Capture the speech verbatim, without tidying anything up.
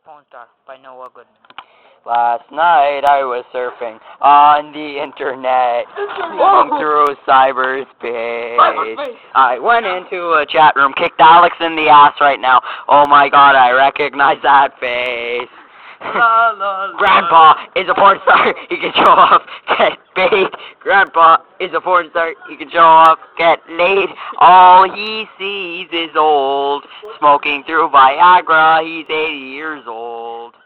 Porn Star by Noah Goodman. Last night I was surfing on the internet, going through cyberspace. I went into a chat room, kicked Alex in the ass right now. Oh my god, I recognize that face. La, la, la. Grandpa is a porn star, he can show off, get paid. Grandpa is a porn star, he can show off, get laid. All he sees is old, smoking through Viagra, he's eighty years old.